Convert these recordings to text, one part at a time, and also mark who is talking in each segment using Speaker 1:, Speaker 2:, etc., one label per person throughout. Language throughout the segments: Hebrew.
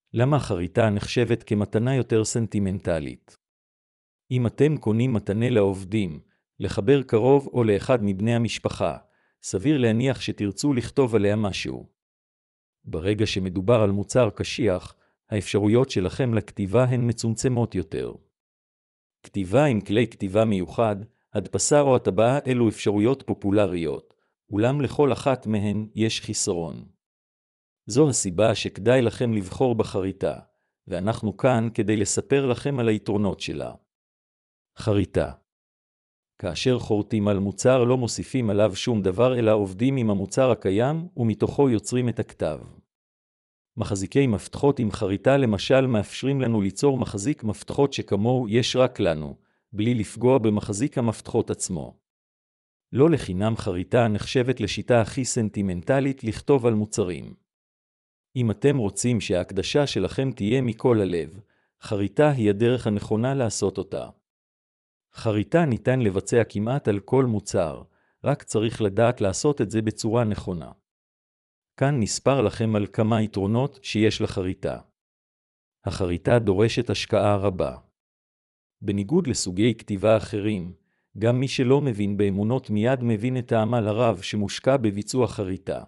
Speaker 1: למה חריטה נחשבת כמתנה יותר סנטימנטלית? אם אתם קונים מתנה לעובדים, לחבר קרוב או לאחד מבני המשפחה, סביר להניח שתרצו לכתוב עליה משהו. ברגע שמדובר על מוצר קשיח, האפשרויות שלכם לכתיבה הן מצומצמות יותר. כתיבה עם כלי כתיבה מיוחד, הדפסה או הטבעה אלו אפשרויות פופולריות, אולם לכל אחת מהן יש חיסרון. זו הסיבה שכדאי לכם לבחור בחריטה, ואנחנו כאן כדי לספר לכם על היתרונות שלה. חריטה. כאשר חורטים על מוצר לא מוסיפים עליו שום דבר אלא עובדים עם המוצר הקיים ומתוכו יוצרים את הכתב. מחזיקי מפתחות עם חריטה למשל מאפשרים לנו ליצור מחזיק מפתחות שכמוהו יש רק לנו, בלי לפגוע במחזיק המפתחות עצמו. לא לחינם חריטה נחשבת לשיטה הכי סנטימנטלית לכתוב על מוצרים. אם אתם רוצים שההקדשה שלכם תהיה מכל הלב, חריטה היא הדרך הנכונה לעשות אותה. חריטה ניתן לבצע כמעט על כל מוצר, רק צריך לדעת לעשות את זה בצורה נכונה. כאן נספר לכם על כמה יתרונות שיש לחריטה. החריטה דורשת השקעה רבה. בניגוד לסוגי כתיבה אחרים, גם מי שלא מבין באמונות מיד מבין את העמל הרב שמושקע בביצוע חריטה.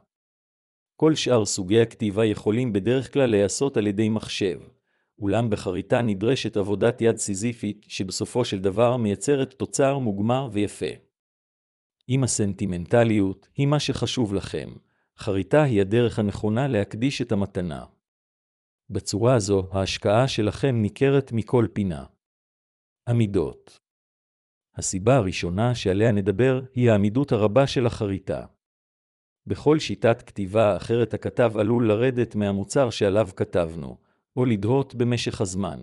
Speaker 1: כל שאר סוגי הכתיבה יכולים בדרך כלל להיעשות על ידי מחשב, אולם בחריטה נדרשת עבודת יד סיזיפית שבסופו של דבר מייצרת תוצר מוגמר ויפה. אם הסנטימנטליות היא מה שחשוב לכם, חריטה היא הדרך הנכונה להקדיש את המתנה. בצורה הזו, ההשקעה שלכם ניכרת מכל פינה. עמידות. הסיבה הראשונה שעליה נדבר היא העמידות הרבה של החריטה. בכל שיטת כתיבה אחרת הכתב עלול לרדת מהמוצר שעליו כתבנו, או לדהות במשך הזמן.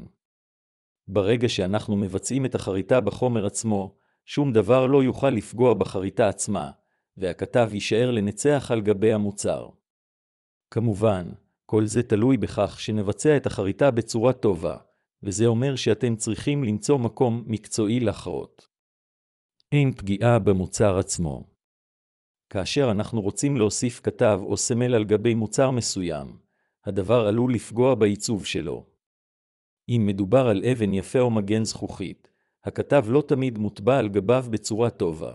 Speaker 1: ברגע שאנחנו מבצעים את החריטה בחומר עצמו, שום דבר לא יוכל לפגוע בחריטה עצמה, והכתב יישאר לנצח על גבי המוצר. כמובן, כל זה תלוי בכך שנבצע את החריטה בצורה טובה, וזה אומר שאתם צריכים למצוא מקום מקצועי לחרות. אין פגיעה במוצר עצמו. כאשר אנחנו רוצים להוסיף כתב או סמל על גבי מוצר מסוים, הדבר עלול לפגוע בעיצוב שלו. אם מדובר על אבן יפה או מגן זכוכית, הכתב לא תמיד מוטבע על גביו בצורה טובה.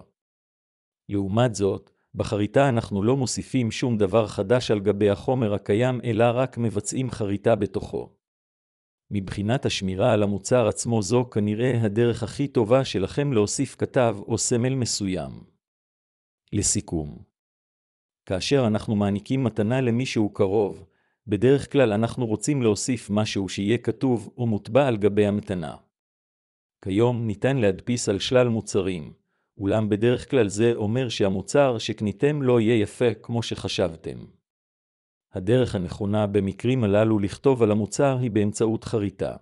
Speaker 1: לעומת זאת, בחריטה אנחנו לא מוסיפים שום דבר חדש על גבי החומר הקיים, אלא רק מבצעים חריטה בתוכו. מבחינת השמירה על המוצר עצמו זו כנראה הדרך הכי טובה שלכם להוסיף כתב או סמל מסוים. לסיכום, כאשר אנחנו מעניקים מתנה למישהו קרוב, בדרך כלל אנחנו רוצים להוסיף משהו שיהיה כתוב או מוטבע על גבי המתנה. כיום ניתן להדפיס על שלל מוצרים, אולם בדרך כלל זה אומר שהמוצר שקניתם לא יהיה יפה כמו שחשבתם. הדרך הנכונה במקרים הללו לכתוב על המוצר היא באמצעות חריטה.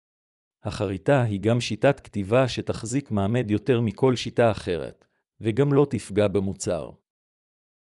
Speaker 1: החריטה היא גם שיטת כתיבה שתחזיק מעמד יותר מכל שיטה אחרת, וגם לא תפגע במוצר.